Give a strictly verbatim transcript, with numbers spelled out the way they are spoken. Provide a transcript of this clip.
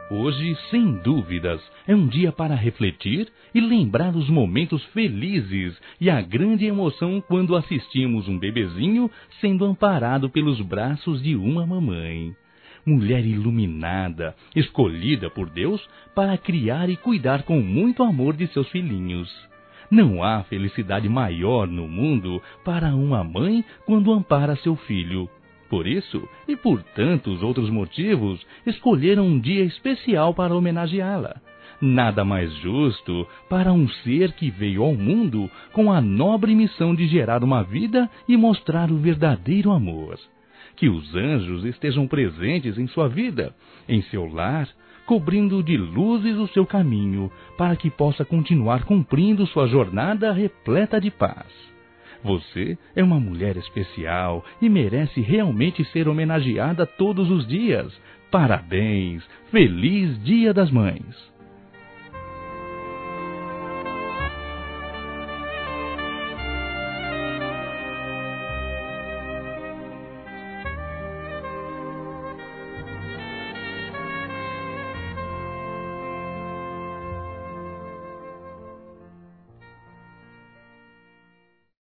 Hoje, sem dúvidas, é um dia para refletir e lembrar os momentos felizes e a grande emoção quando assistimos um bebezinho sendo amparado pelos braços de uma mamãe. Mulher iluminada, escolhida por Deus para criar e cuidar com muito amor de seus filhinhos. Não há felicidade maior no mundo para uma mãe quando ampara seu filho. Por isso, e por tantos outros motivos, escolheram um dia especial para homenageá-la. Nada mais justo para um ser que veio ao mundo com a nobre missão de gerar uma vida e mostrar o verdadeiro amor. Que os anjos estejam presentes em sua vida, em seu lar, cobrindo de luzes o seu caminho, para que possa continuar cumprindo sua jornada repleta de paz. Você é uma mulher especial e merece realmente ser homenageada todos os dias. Parabéns! Feliz Dia das Mães!